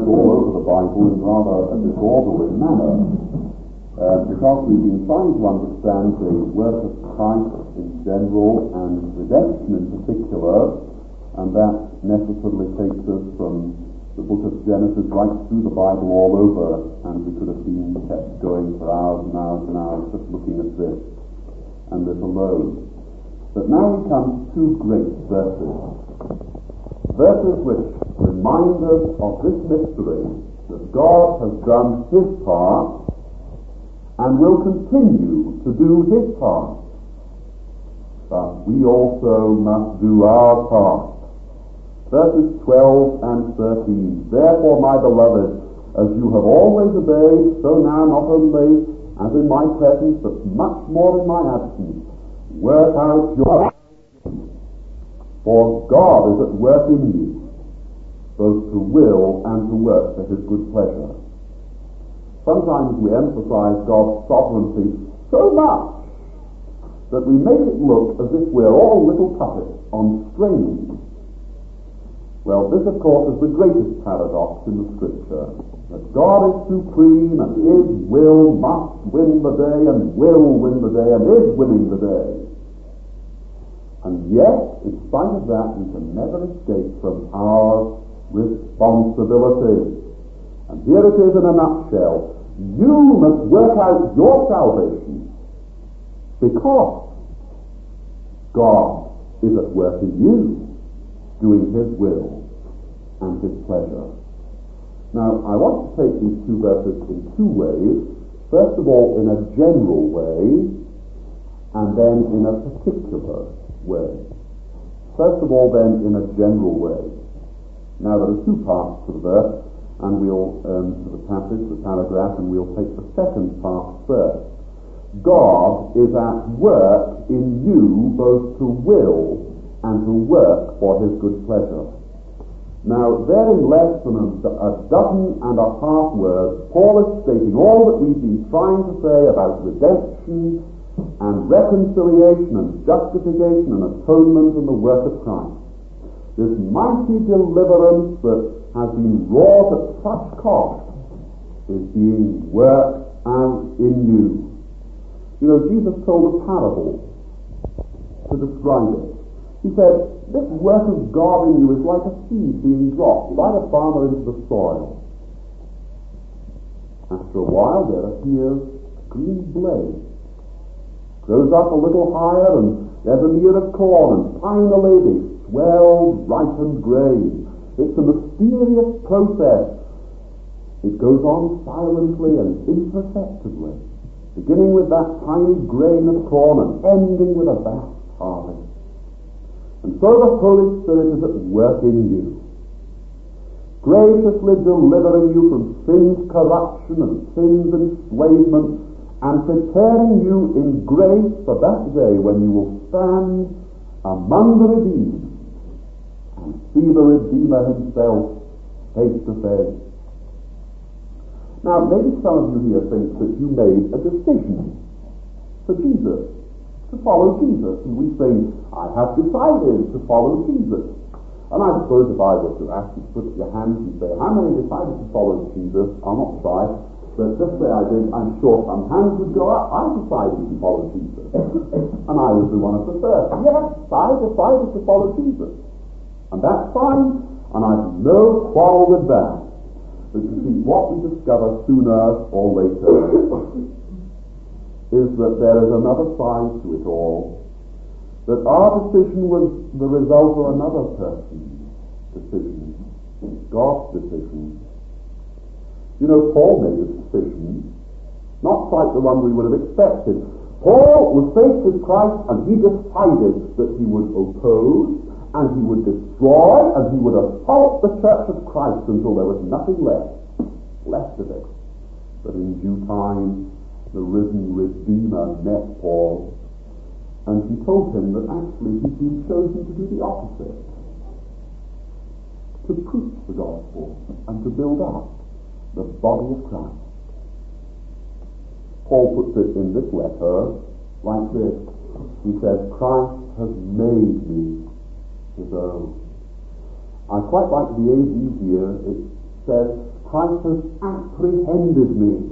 all over the Bible in rather a disorderly manner, because we've been trying to understand the work of Christ in general and redemption in particular, and that necessarily takes us from the book of Genesis right through the Bible all over, and we could have been kept going for hours and hours and hours just looking at this and this alone. But now we come to two great verses which remind us of this mystery, that God has done his part and will continue to do his part, but we also must do our part. Verses 12 and 13. Therefore, my beloved, as you have always obeyed, so now not only as in my presence, but much more in my absence, work out your salvation. For God is at work in you, both to will and to work for his good pleasure. Sometimes we emphasize God's sovereignty so much that we make it look as if we're all little puppets on strings. Well, this, of course, is the greatest paradox in the Scripture, that God is supreme and his will must win the day and will win the day and is winning the day. And yet, in spite of that, we can never escape from our responsibility. And here it is in a nutshell. You must work out your salvation because God is at work in you, doing his will and his pleasure. Now, I want to take these two verses in two ways. First of all, in a general way, and then in a particular way. First of all, then, in a general way. Now, there are two parts to the verse, and we'll, to the passage, the paragraph, and we'll take the second part first. God is at work in you both to will and to work for his good pleasure. Now, there in less than a dozen and a half words, Paul is stating all that we've been trying to say about redemption and reconciliation and justification and atonement and the work of Christ. This mighty deliverance that has been wrought at such cost is being worked out in you. You know, Jesus told a parable to describe it. He said, this work of God in you is like a seed being dropped by a farmer into the soil. After a while, there appears a green blade. Grows up a little higher, and there's an ear of corn, and finally they swell, ripened grain. It's a mysterious process. It goes on silently and imperceptibly, beginning with that tiny grain of corn and ending with a vast harvest. And so the Holy Spirit is at work in you, graciously delivering you from sin's corruption and sin's enslavement, and preparing you in grace for that day when you will stand among the redeemed and see the Redeemer himself face to face. Now, maybe some of you here think that you made a decision for Jesus, to follow Jesus, and we think, I have decided to follow Jesus. And I suppose if I were to ask you to put up your hands and say, how many decided to follow Jesus? I'll not try, but just say I did, I'm sure some hands would go up. I decided to follow Jesus. And I would be one of the first. Yes, I decided to follow Jesus. And that's fine, and I've no quarrel with that. But you see, what we discover sooner or later is that there is another side to it all, that our decision was the result of another person's decision, God's decision. You know, Paul made a decision, not quite the one we would have expected. Paul was faced with Christ, and he decided that he would oppose, and he would destroy, and he would assault the church of Christ until there was nothing left of it. But in due time, the risen Redeemer met Paul, and he told him that actually he'd been chosen to do the opposite, to preach the gospel and to build up the body of Christ. Paul puts it in this letter like this. He says, Christ has made me his own. I quite like the AV here. It says, Christ has apprehended me.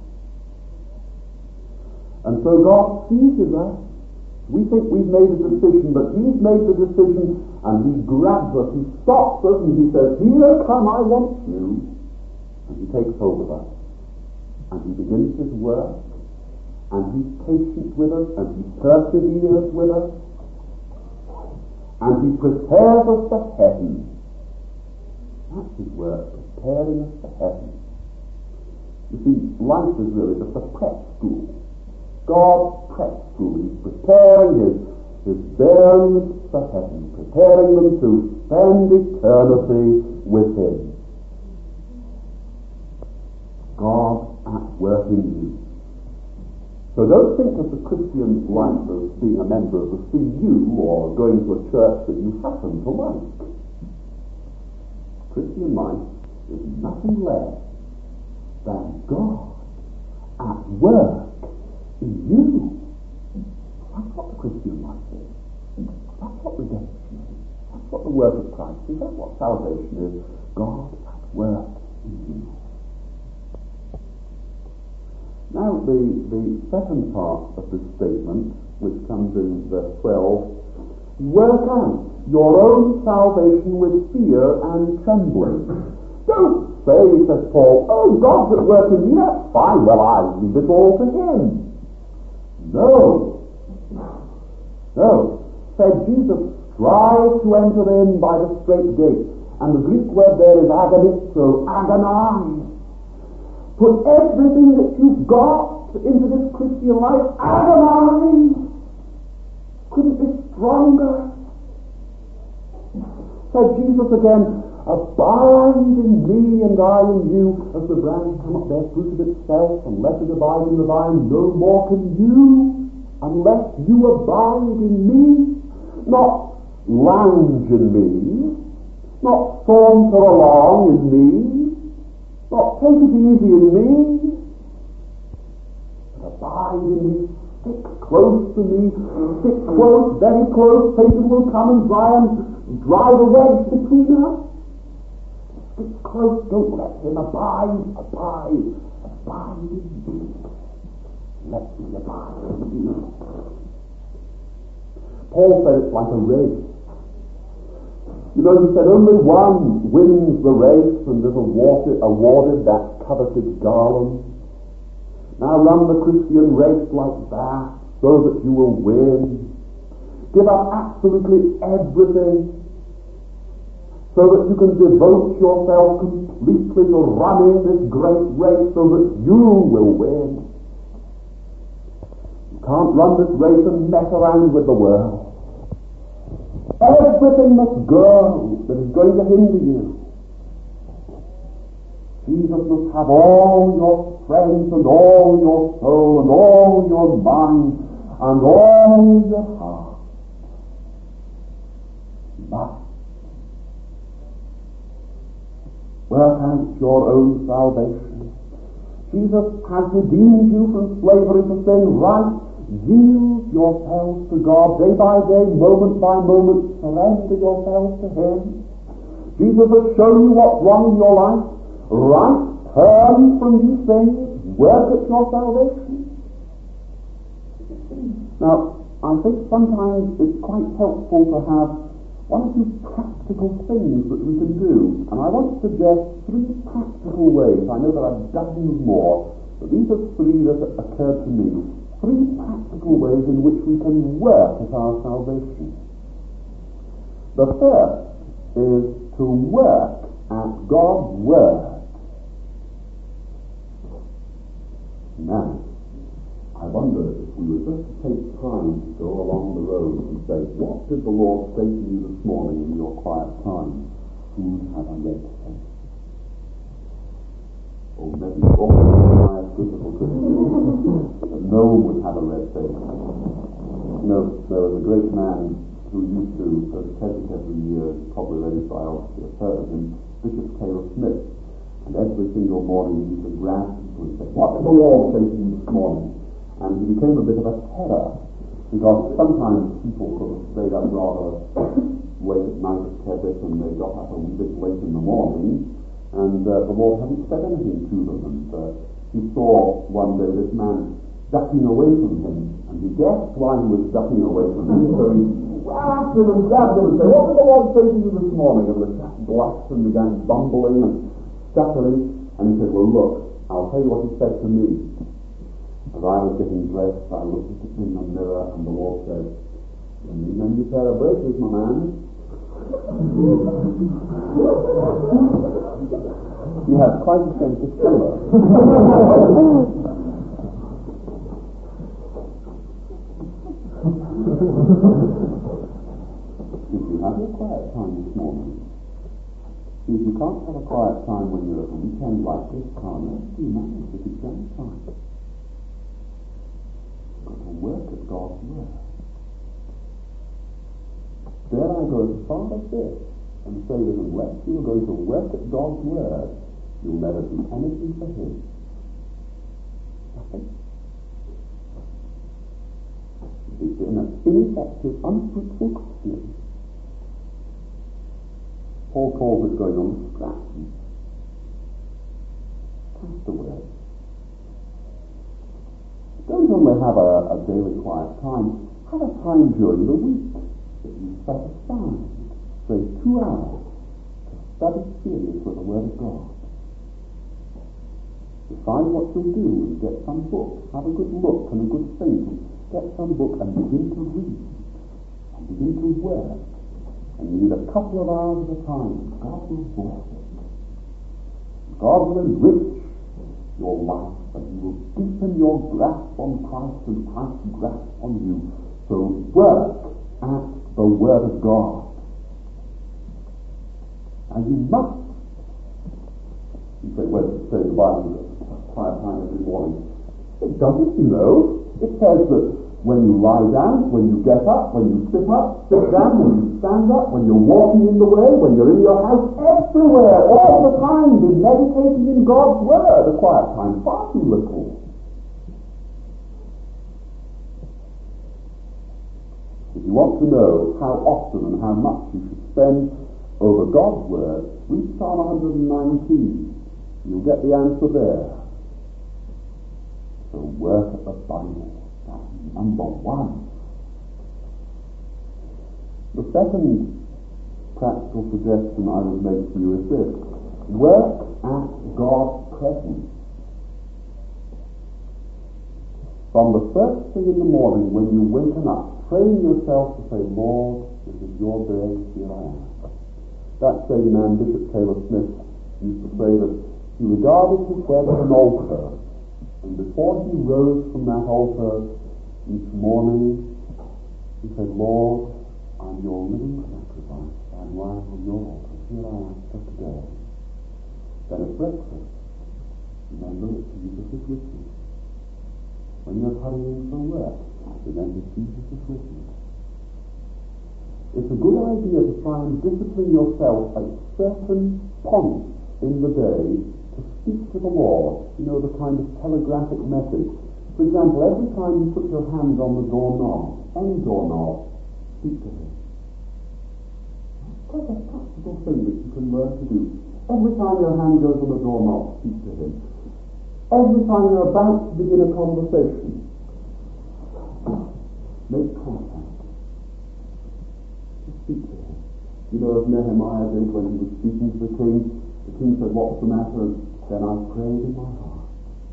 And so God seizes us. We think we've made a decision, but He's made the decision, and He grabs us, He stops us, and He says, "Here come, I want you." And He takes hold of us. And He begins His work, and He's patient with us, and He perseveres with us, and He prepares us for heaven. That's His work, preparing us for heaven. You see, life is really just a prep school. God's prep school. He's preparing his bearings for heaven, preparing them to spend eternity with Him. God at work in you. So don't think of the Christian life as being a member of the CU or going to a church that you happen to like. Christian life is nothing less than God at work in you. That's what the Christian life is. That's what redemption is. That's what the work of Christ is. That's what salvation is. God at work in you. Now the second part of this statement, which comes in verse 12, work out your own salvation with fear and trembling. Don't say, says Paul, "Oh, God's at work in me, that's fine, well, I leave it all to Him." No. Said Jesus, strive to enter in by the straight gate. And the Greek word there is agonizo, agonize. Put everything that you've got into this Christian life, agonize. Couldn't be stronger. Said Jesus again, abide in me and I in you, as the branch cannot bear fruit of itself unless it abide in the vine, no more can you unless you abide in me. Not lounge in me, not saunter along in me, not take it easy in me, but abide in me, stick close to me, stick close, very close. Satan will come and try and drive a wedge between us. Stick close, don't let him abide in me. Let me abide in you. Paul said it's like a race. You know, he said only one wins the race and is awarded that coveted garland. Now run the Christian race like that so that you will win. Give up absolutely everything so that you can devote yourself completely to running this great race so that you will win. You can't run this race and mess around with the world. Everything must go that is going to hinder you. Jesus must have all your strength and all your soul and all your mind and all your heart. But work out your own salvation. Jesus has redeemed you from slavery to sin. Right? Yield yourselves to God day by day, moment by moment. Surrender yourselves to Him. Jesus has shown you what's wrong in your life. Right? Turn from these things. Work at your salvation. Now, I think sometimes it's quite helpful to have one or two practical things that we can do. And I want to suggest 3 practical ways. I know there are dozens more, but these are 3 that occurred to me. 3 practical ways in which we can work at our salvation. The first is to work at God's Word. Now, I wonder if we were just to take time to go along the road and say, what did the Lord say to you this morning in your quiet time? Who have I read today? Or maybe all the highest biblical Christians, but no one would have a red face. You know, there was a great man who used to go to Keswick every year, probably read his biography, have heard of him, Bishop Taylor Smith. And every single morning he used to grab people and say, what did the Lord say to you this morning? And he became a bit of a terror, because sometimes people sort of stayed up rather late at night at Keswick and they got up a wee bit late in the morning. And the Lord hadn't said anything to them, and he saw one day this man ducking away from him, and he guessed why he was ducking away from him, so he ran after him and grabbed him and said, "What did the Lord say to you this morning?" And the chap blushed and began bumbling and stuttering, and he said, "Well, look, I'll tell you what he said to me. As I was getting dressed, I looked at it in the mirror, and the Lord said, 'You need a new pair of braces, my man.'" He has quite a sense of humour. If you have your quiet time this morning, if you can't have a quiet time when you're at a weekend like this, Carmen, do you manage at exam time? You've got to work at God's Word. Dare I go as far as this and say that unless you are going to work at God's Word, you'll never do anything for Him. Nothing. It's an ineffective, unfruitful Christian. Paul calls it going on scratching. Cast away. Don't only have a daily quiet time, have a time during the week that you set aside, say 2 hours, to study seriously the Word of God. Decide what you'll do and get some book, have a good look and a good think, and get some book and begin to read, and begin to work. And you need a couple of hours at a time. God will bless it. God will enrich your life, and He will deepen your grasp on Christ and Christ's grasp on you. So work at the Word of God. And you must. You say, well, it says the Bible is quiet time every morning. It doesn't, you know. It says that when you lie down, when you get up, when you sit up, sit down, when you stand up, when you're walking in the way, when you're in your house, everywhere, all the time, be meditating in God's Word. A quiet time, far too little. If you want to know how often and how much you should spend over God's Word, read Psalm 119. You'll get the answer there. So work at the Bible. That's number one. The second practical suggestion I would make to you is this: work at God's presence. From the first thing in the morning when you waken up, train yourself to say, "Lord, this is your day, here I am." That same man, Bishop Taylor Smith, used to say that he regarded his bed as an altar, and before he rose from that altar each morning, he said, "Lord, I'm your living sacrifice. I'm lying on your altar. Here I am for today." Then at breakfast, remember that Jesus is with you. When you're hurrying for work, remember Jesus is with you. It's a good idea to try and discipline yourself at certain points in the day to speak to the Lord. You know, the kind of telegraphic message. For example, every time you put your hand on the doorknob, any doorknob, speak to Him. Quite a practical thing that you can learn to do. Every time your hand goes on the doorknob, speak to Him. Every time you're about to begin a conversation, make contact. Just speak to Him. You know, as Nehemiah did when he was speaking to the king said, "What's the matter?" And then I prayed in my heart.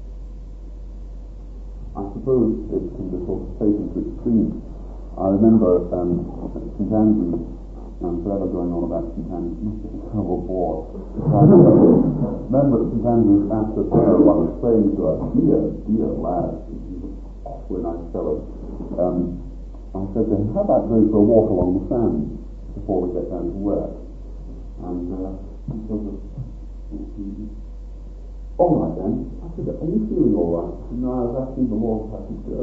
I suppose it can be sort of taken to extremes. I remember St. Andrews, I'm forever going on about St. Andrews, must be a terrible bore. I remember St. Andrews after dinner, what was saying to us, dear lad, he was awfully nice fellow. I said to him, "How about going for a walk along the sand before we get down to work?" And he sort of, "All right then." I said, "Are you feeling all right?" "No, I was asking the Lord how to go."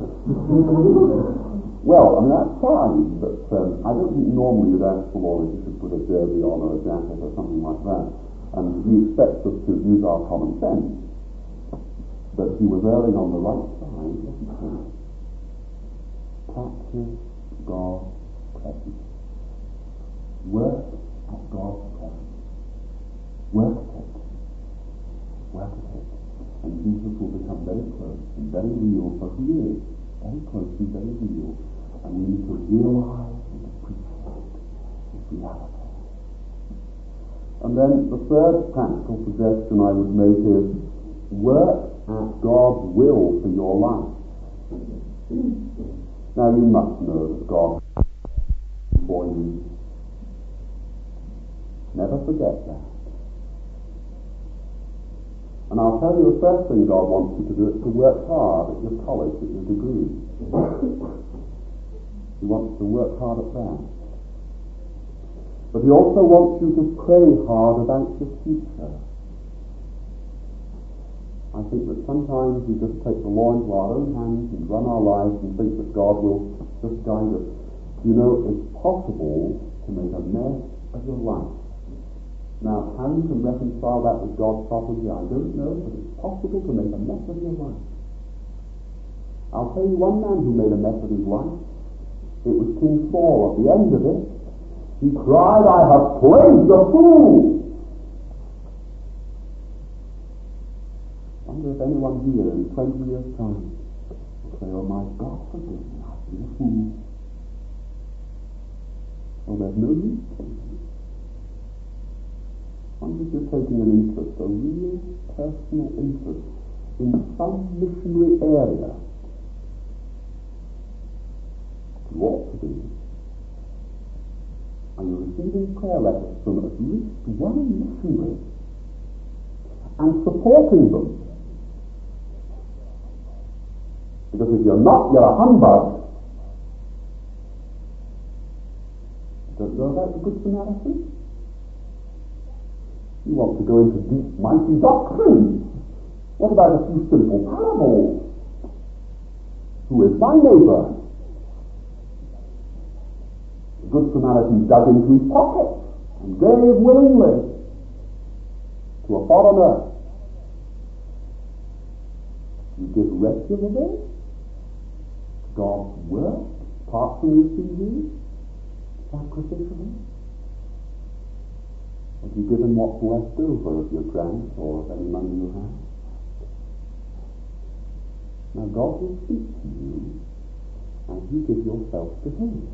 Well, I mean, that's fine, but I don't think normally you'd ask the Lord if you should put a jersey on or a jacket or something like that. And He expects us to use our common sense. But He was erring on the right side, wasn't He? Practice God's presence. Work at God's presence. Work at it. Work at it. And Jesus will become very close and very real for he is. Very close and very real. And we need to realize and appreciate his reality. And then the third practical suggestion I would make is work at God's will for your life. Now you must know that God is for you. Never forget that. And I'll tell you the first thing God wants you to do is to work hard at your college, at your degree. He wants to work hard at that. But he also wants you to pray hard about your future. I think that sometimes we just take the law into our own hands and run our lives and think that God will just guide us. You know, it's possible to make a mess of your life. Now, how you can reconcile that with God's sovereignty, I don't know, but it's possible to make a mess of your life. I'll tell you one man who made a mess of his life. It was King Saul. At the end of it, he cried, I have played the fool. I wonder if anyone here in 20 years' time will say, oh my God, forgive me, I've been a fool. Well, there's no use to it. I wonder if you're taking an interest, a real personal interest in some missionary area. You ought to be. Are you receiving prayer letters from at least one missionary and supporting them? Because if you're not, you're a humbug. Don't know about the Good Samaritan? You want to go into deep, mighty doctrine. What about a few simple parables? Who is my neighbor? The Good Samaritan dug into his pocket and gave willingly to a foreigner. You give regularly to God's work, apart from your CV, sacrificially. Have you given what's left over of your grant or of any money you have? Now God will speak to you as you give yourself to him.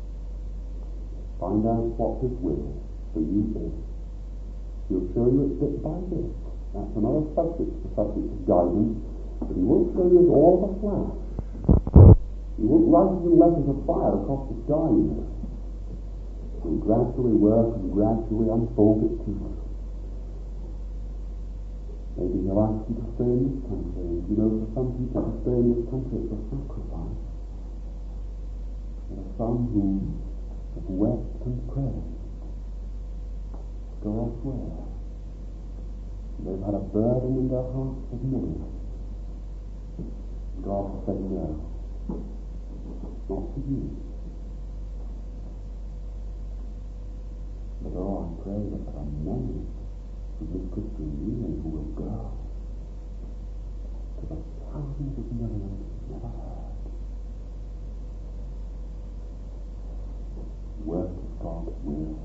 Find out what his will for you is. He'll show you it bit by bit. That's another subject, the subject of guidance. But he won't show you it all of a flash. He won't write it in letters of fire across the sky, you know. He'll gradually work and gradually unfold it to you. Maybe he'll ask you to stay in this country. And you know, for some people to stay in this country is a sacrifice. There are some who have wept and prayed. Go elsewhere. They've had a burden in their hearts of millions. God will say no. Not for you. But oh, I pray that there are many of this Christian Union who will go to the thousands of millions who never heard. Work of God's will.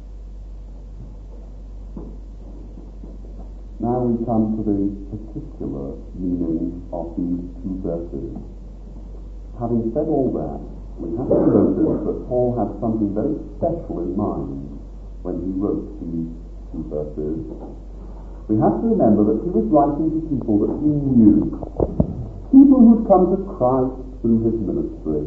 Now we come to the particular meaning of these two verses. Having said all that, we have to notice that Paul had something very special in mind when he wrote these two verses. We have to remember that he was writing to people that he knew, people who'd come to Christ through his ministry.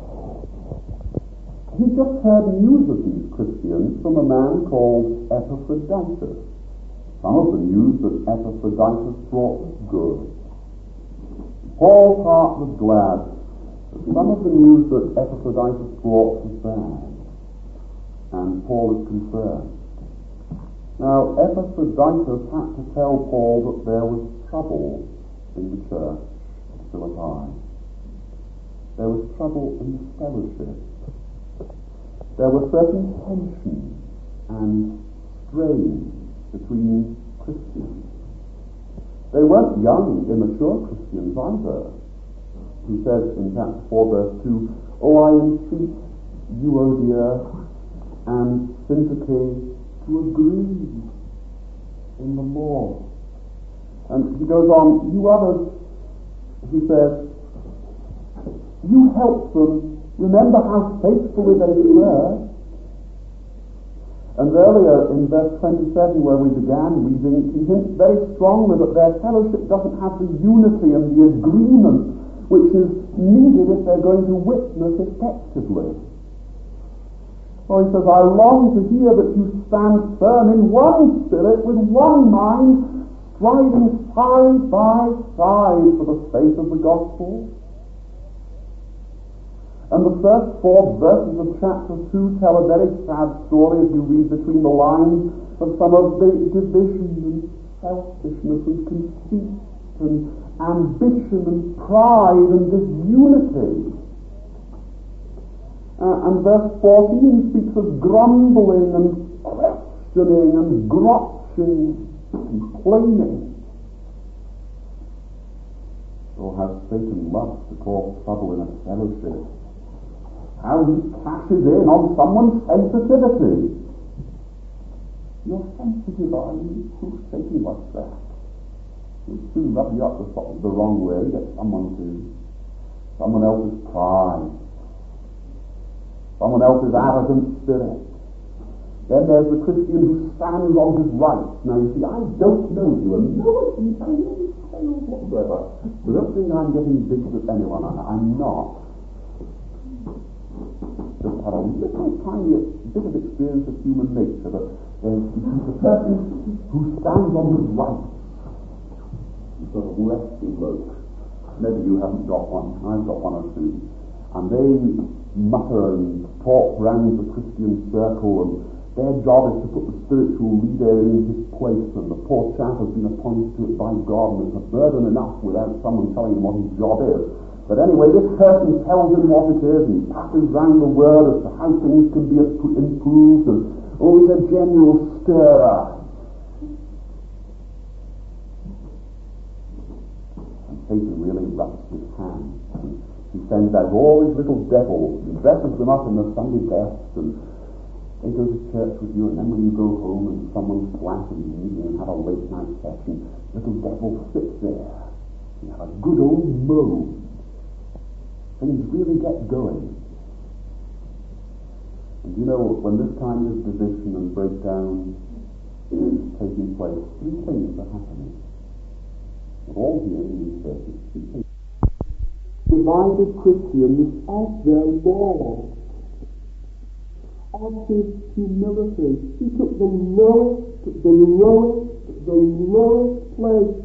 He just heard news of these Christians from a man called Epaphroditus. Some of the news that Epaphroditus brought was good. Paul's heart was glad, but some of the news that Epaphroditus brought was bad. And Paul is concerned. Now, Epaphroditus had to tell Paul that there was trouble in the church at Philippi. There was trouble in the fellowship. There were certain tensions and strains between Christians. They weren't young, immature Christians either. He says in chapter 4, verse 2, oh, I entreat you, O dear, and Syntyche to agree. in the Lord. And he goes on, you others, he says, you help them remember how faithfully they were. And earlier in verse 27 where we began reading, he hints very strongly that their fellowship doesn't have the unity and the agreement which is needed if they're going to witness effectively. So he says, I long to hear that you stand firm in one spirit, with one mind, striving side by side for the faith of the gospel. And the first 4 verses of chapter 2 tell a very sad story, as you read between the lines, of some of the division and selfishness and conceit and ambition and pride and disunity. And verse 14 speaks of grumbling and questioning and grouching, complaining. So how Satan loves to cause trouble in a fellowship. How he cashes in on someone's sensitivity. You're sensitive, are you? Who's Satan like that? He'll soon rub you up the wrong way, get someone else's pride, someone else's arrogant spirit. Then there's the Christian who stands on his rights. Now you see, I don't know you, and no one can tell you any tales whatsoever. So don't think I'm getting big with anyone. I'm not. Just had a little tiny bit of experience of human nature, but he's a person who stands on his rights. He's sort of resting bloke. Maybe you haven't got one. I've got one or two. And they mutter and talk round the Christian circle, and their job is to put the spiritual leader in his place, and the poor chap has been appointed to it by God, and it's a burden enough without someone telling him what his job is. But anyway, this person tells him what it is, and he passes round the word as to how things can be improved, and he's a general stirrer. And Satan really rubs his hands. He sends out all his little devils, he dresses them up in their Sunday best, and they go to church with you, and then when you go home and someone's flat and you meet and have a late night session, little devil sits there. You have a good old moan. Things really get going. And you know, when this kind of division and breakdown is taking place, 3 things are happening. We're all here in these verses. 3 things. Divided Christians of their Lord, of his humility. He took the lowest place.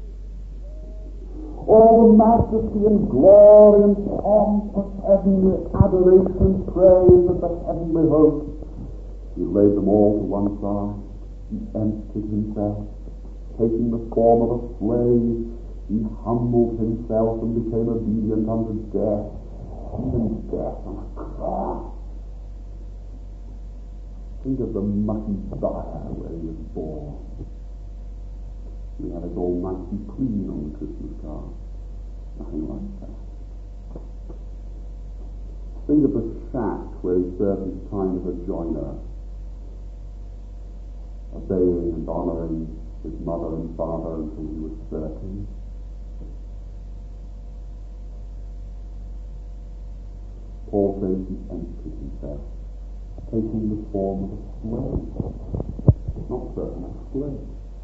All the majesty and glory and pomp of heavenly adoration and praise of the heavenly host. He laid them all to one side. He emptied himself, taking the form of a slave. He humbled himself and became obedient unto death, even death on a cross. Think of the mucky byre where he was born. We have it all nice and clean on the Christmas card. Nothing like that. Think of the shack where he served his time as a joiner, obeying and honouring his mother and father until he was 30. Paul says he emptied himself, taking the form of a slave. Not certain a slave.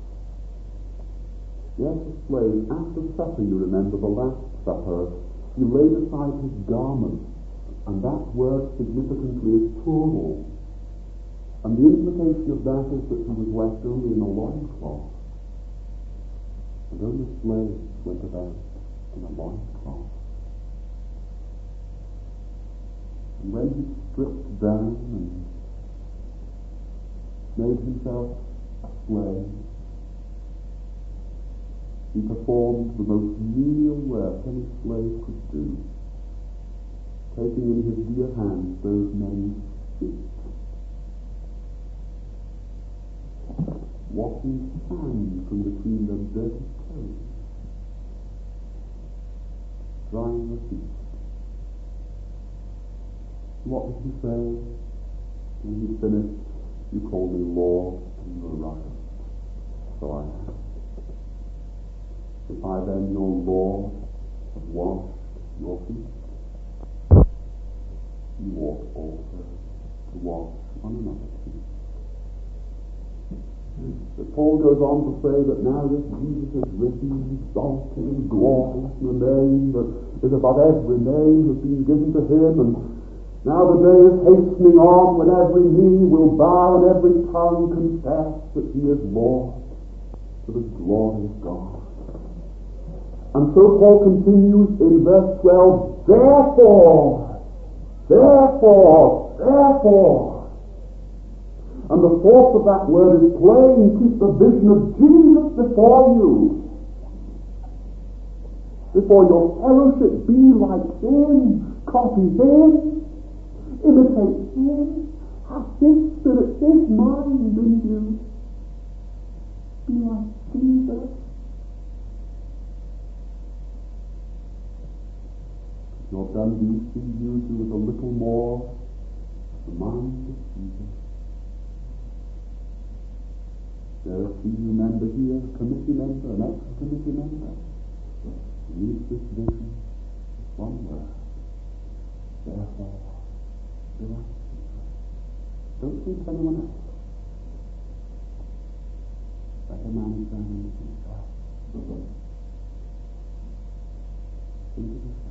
Yes, a slave. After supper, you remember the last supper, he laid aside his garment, and that word significantly is plural. And the implication of that is that he was left only in a loincloth. And only slaves went about in a loincloth. And when he stripped down and made himself a slave, he performed the most menial work any slave could do, taking in his dear hands those men's feet, washing sand from between their dirty toes, drying their feet. What did he say? When he finished, you call me Lord, and you are right. so I am. If I then, your Lord, have washed your feet, you ought also to wash one another's feet. But Paul goes on to say that now that Jesus has risen, exalted and glorious, and the name that is above every name has been given to him, and now the day is hastening on when every knee will bow and every tongue confess that he is Lord, to the glory of God. And so Paul continues in verse 12, therefore, and the force of that word is plain. Keep the vision of Jesus before you. Before your fellowship, be like him. Copy him. Imitate him. Have his spirit, his mind in you. Be like Jesus. You're done these things, you do with a little more the mind of Jesus. There are a few member here, a committee member, an ex-committee member. Use this vision, one word. Therefore, be like Jesus. Don't think of anyone else. Let a man examine himself. Think of yourself.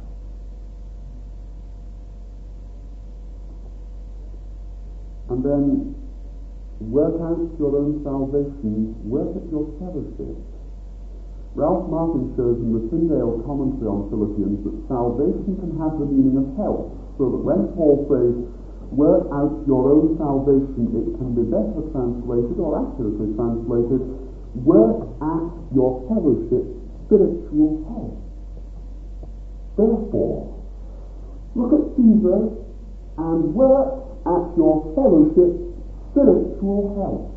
And then work out your own salvation, work at your fellowship. Ralph Martin shows in the Tyndale commentary on Philippians that salvation can have the meaning of health, so that when Paul says, work out your own salvation, it can be better translated, or accurately translated, work at your fellowship, spiritual health. Therefore, look at Jesus and work at your fellowship, spiritual health.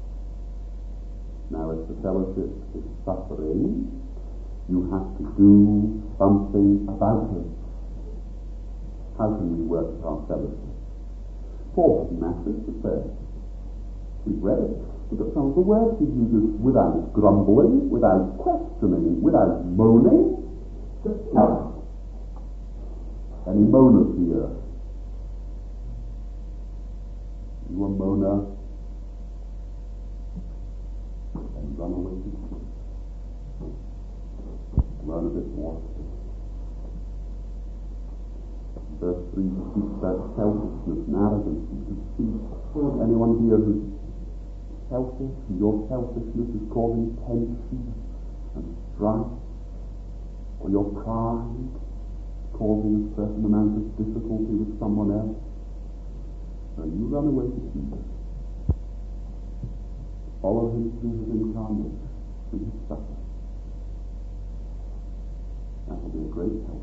Now, if the fellowship is suffering, you have to do something about it. How can we work at our fellowship? Paul has a message to say. We've read it. Look at some of the words he uses: without grumbling, without questioning, without moaning. Any moaners here? You a moaner? And run away to sleep. Learn a bit more. Verse 3 speaks about selfishness and arrogance and conceit. Anyone here who's selfish, and your selfishness is causing tension and strife, or your pride causing a certain amount of difficulty with someone else? So you run away to Jesus. Follow him through his incarnation, through his suffering. That will be a great help.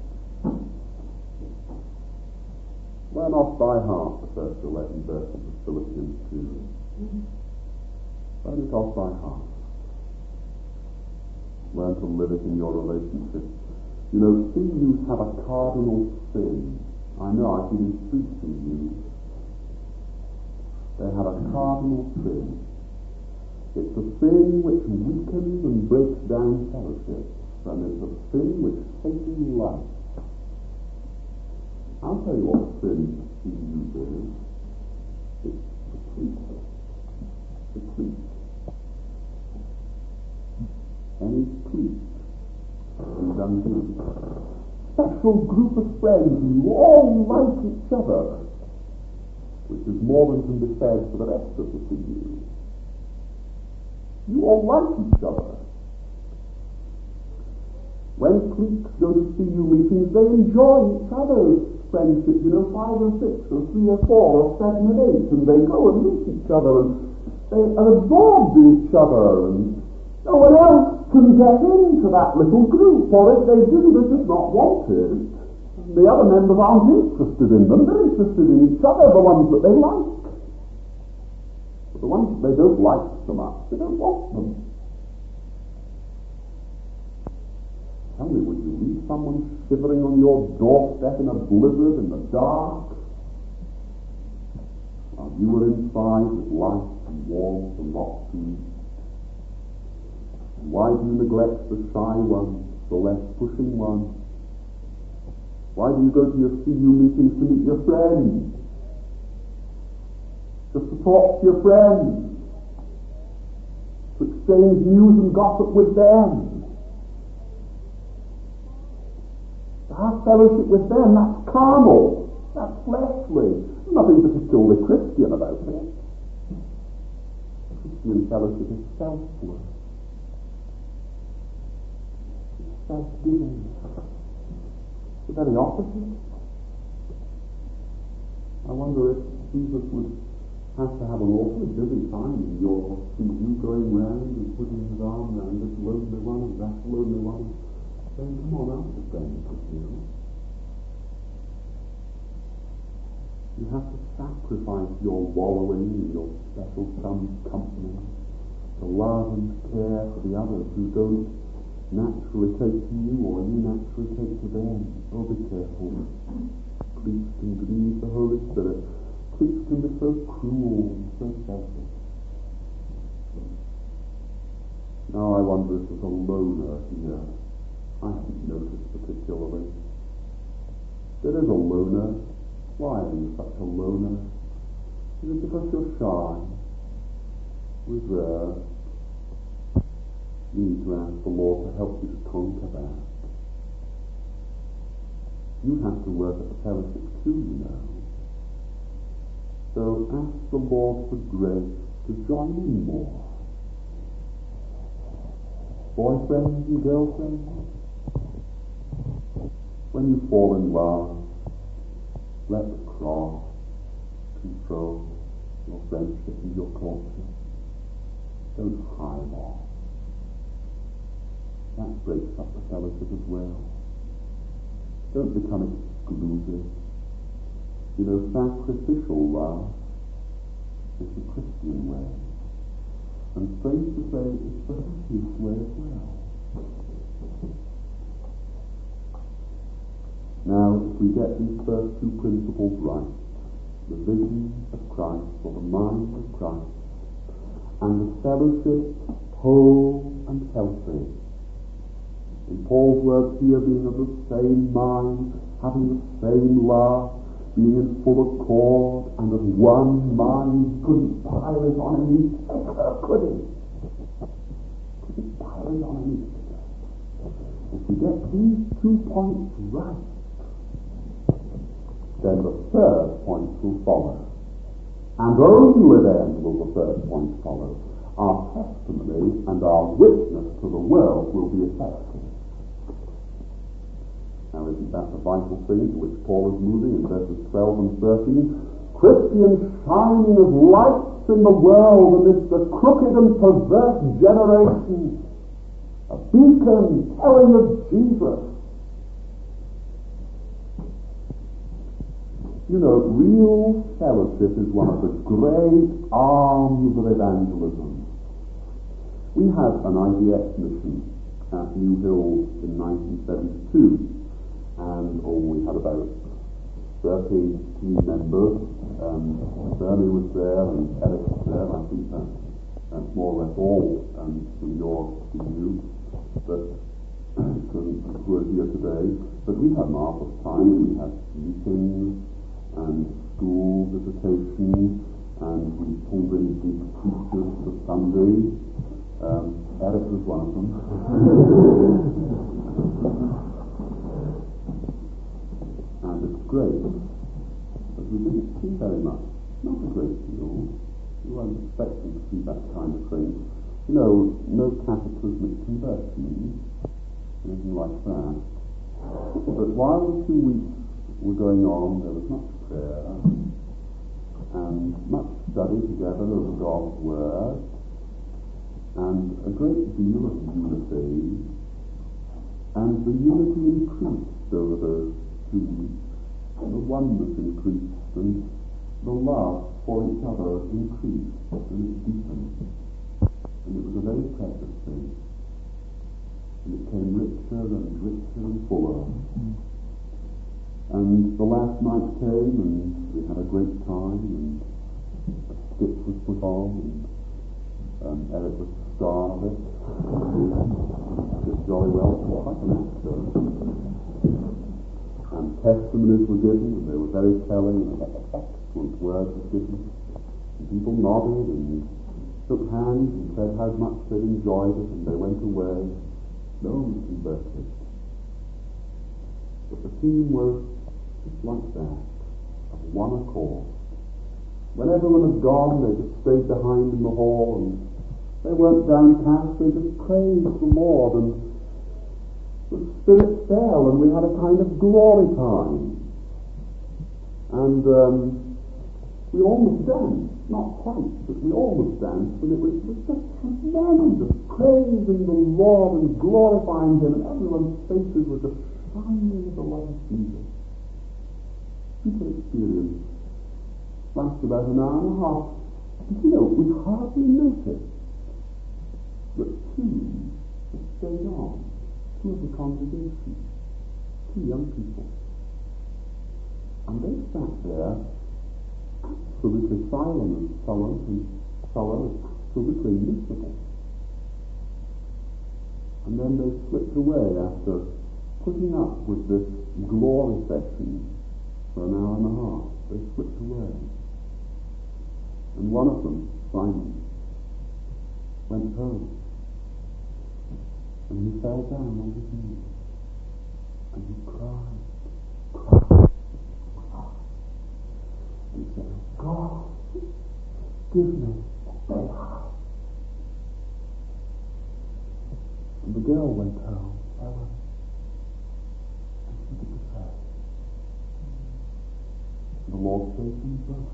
Learn off by heart the first 11 verses of Philippians 2. Learn it off by heart. Learn to live it in your relationship. You know, CUs have a cardinal sin. I know, I've been in street CUs. They have a cardinal sin. It's a sin which weakens and breaks down fellowships, and it's a sin which Satan likes. I'll tell you what sin CU is. It's the priest. The priest. Any priest who's undone. Special group of friends who all like each other, which is more than can be said for the rest of the CU. You all like each other. When cliques go to CU meetings, they enjoy each other's friendship, 5 or 6 or 3 or 4 or 7 and 8, and they go and meet each other, and they absorb each other, and no one else can get into that little group, or if they do, they're just not wanted. The other members aren't interested in them, they're interested in each other, the ones that they like. But the ones that they don't like so much, they don't want them. Tell me, would you leave someone shivering on your doorstep in a blizzard in the dark, while you were inside with light and warmth and lots to eat? Why do you neglect the shy ones, the less pushing ones? Why do you go to your CU meetings to meet your friends? Just to talk to your friends, to exchange news and gossip with them, to have fellowship with them. That's carnal, that's fleshly. There's nothing particularly Christian about it. Christian fellowship is selfless, it's self-giving. The very opposite. I wonder if Jesus would have to have an awfully busy time in your CU, going round and putting his arm round this lonely one and that lonely one, saying, come on out to friends with you. You have to sacrifice your wallowing in your special company to love and care for the others who don't naturally take to you or you naturally take to them. Oh, be careful. Priests can grieve the Holy Spirit. Priests can be so cruel and so selfish. Now I wonder if there's a loner here. I haven't noticed particularly. There is a loner. Why are you such a loner? Is it because you're shy, reserved? You need to ask the Lord to help you to conquer that. You have to work at the fellowship too, you know. So ask the Lord for grace to join in more. Boyfriends and girlfriends, when you fall in love, let the cross control your friendship and your culture. Don't hide off. That breaks up the fellowship as well. Don't become exclusive. You know, sacrificial love is the Christian way. And strange to say, it's the Christian way as well. Now, if we get these first two principles right, the vision of Christ, or the mind of Christ, and the fellowship whole and healthy, in Paul's words here, being of the same mind, having the same love, being in full accord, and of one mind, couldn't pile it on any thicker, could he? Couldn't pile it on any thicker. If we get these 2 points right, then the third point will follow. And only then will the third point follow. Our testimony and our witness to the world will be effective. Now, isn't that the vital thing to which Paul is moving in verses 12 and 13? Christians shining as lights in the world amidst the crooked and perverse generation. A beacon telling of Jesus. You know, real fellowship is one of the great arms of evangelism. We had an IDX mission at New Hills in 1972. And we had about 13 team members. Bernie was there and Eric was there. I think that's more or less all from your view that who are here today. But we had marvelous time. We had meetings and school visitation, and we pulled in big teachers for Sunday. Eric was one of them. And it's great, but we didn't see very much, not a great deal. We weren't expecting to see that kind of thing. You know, no cataclysmic conversion, anything like that. But while the 2 weeks were going on, there was much prayer and much study together of God's Word, and a great deal of unity, and the unity increased over those 2 weeks. The oneness increased, and the love for each other increased, and it deepened. And it was a very precious thing. And it came richer and fuller. And the last night came, and we had a great time, and a skit was put on, and Eric was star of it. Just jolly well quite an actor. And testimonies were given, and they were very telling, and excellent words were given. And people nodded and shook hands and said how much they'd enjoyed it, and they went away. No one was converted. But the team was just like that, of one accord. When everyone had gone, they just stayed behind in the hall, and they weren't downcast, they just praised the Lord, and the Spirit fell, and we had a kind of glory time. And we almost danced, not quite, but we almost danced, and it was just tremendous, praising the Lord and glorifying Him, and everyone's faces were just shining with the love of Jesus. People experience lasts about an hour and a half. But we hardly noticed that two had stayed on, two of the congregation, two young people. And they sat there absolutely silent and sullen and absolutely miserable. And then they slipped away after putting up with this glory session for an hour and a half. They slipped away. And one of them, Simon, went home. And he fell down on his knees. And he cried. And he said, God, give me what they have. And the girl went home, Ellen, and she did the same. The Lord saved them both.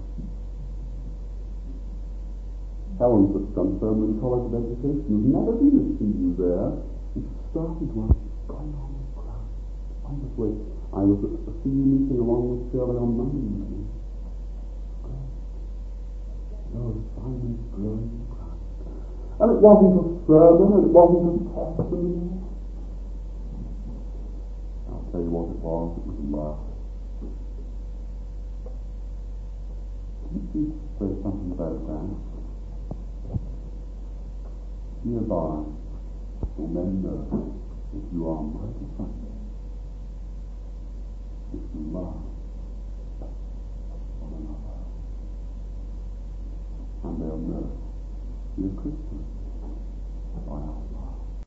Helen's at Dunfermline College of Education. There's never been a student there. And she started one going on with crowd. Wonderfully. I was at a senior meeting along with Shirley on Monday evening. Great. Oh, Simon's growing in Christ. And it wasn't a sermon, and it wasn't a testimony. I'll tell you what it was. It was love. Can you say something about that? Nearby, will men know if you are my disciples, if you love one another. And they'll know you're Christians by our